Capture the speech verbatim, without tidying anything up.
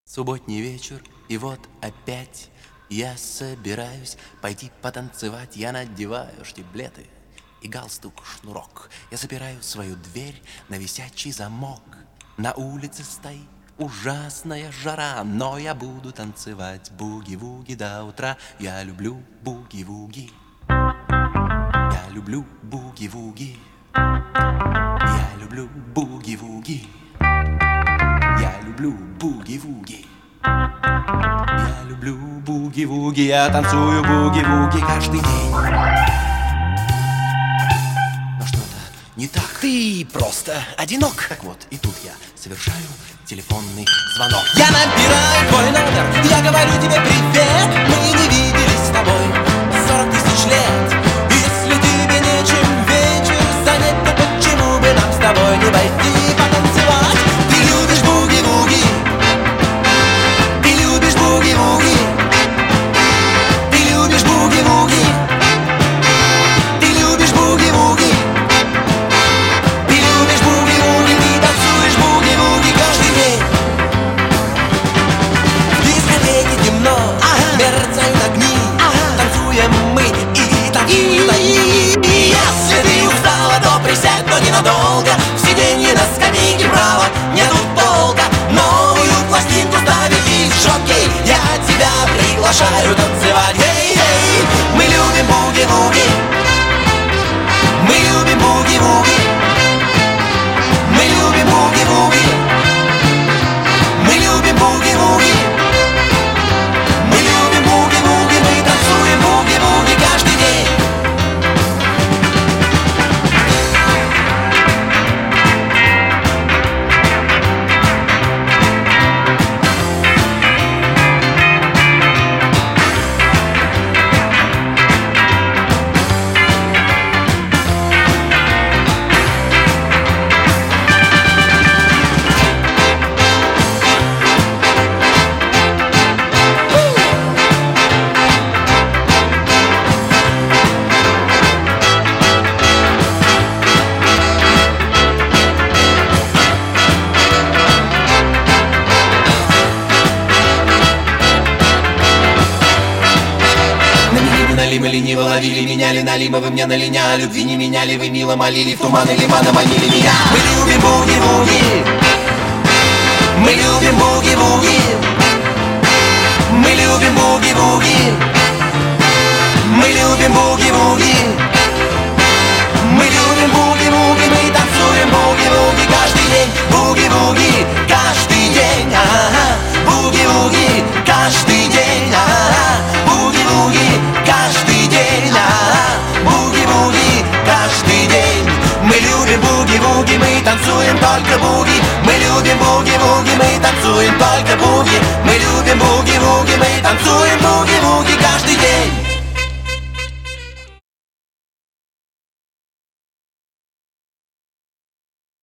Субботний вечер, и вот опять я собираюсь пойти потанцевать. Я надеваю штиблеты и галстук-шнурок. Я запираю свою дверь на висячий замок. На улице стоит ужасная жара, но я буду танцевать буги-вуги до утра. Я люблю буги-вуги. Я люблю буги-вуги. Я люблю буги-вуги. Я люблю буги-вуги. Я люблю буги-вуги. Я танцую буги-вуги каждый день. Но что-то не так. Ты просто одинок. Так вот, и тут я совершаю телефонный звонок. Я набираю твой номер, я говорю тебе привет. Мы не виделись с тобой сорок тысяч лет. Если тебе нечем вечер занять, то почему бы нам с тобой не пойти потанцевать? Ты любишь буги-вуги. Ты любишь буги-вуги. Ты любишь буги-вуги. Ты любишь буги-вуги. Ты любишь буги-вуги. Ты танцуешь буги-вуги каждый день. В дискотеке темно, ага. Мерцают огни, ага. Танцуем мы и танцуют они. И если ты устала, то присядь, но ненадолго. В сиденье на скамейке право нету полка. Новую пластинку ставит диск-жокей. Я тебя приглашаю танцевать. Эй-эй, мы любим буги-вуги. Мы любим буги-вуги. Мы любим буги-вуги. Мы любим буги-вуги. Мы любим буги-вуги. Мы танцуем буги-вуги каждый день. Мы лениво ловили, меняли налимы, вы мне на линя. Любви не меняли, вы мило молили, в туманы лимана манили меня. Мы любим буги-вуги. Мы любим буги-вуги. Мы любим буги-вуги. Мы любим буги-вуги. Мы любим буги-вуги. Мы танцуем буги-вуги каждый день. Буги-вуги каждый день. Ага. Буги-вуги каждый день. Ага. Буги-вуги каждый день. Ага. Буги-вуги каждый день. Мы любим буги-вуги, мы танцуем только буги. Мы любим буги-вуги, мы танцуем только буги. Мы любим буги-вуги, мы танцуем буги-вуги каждый день.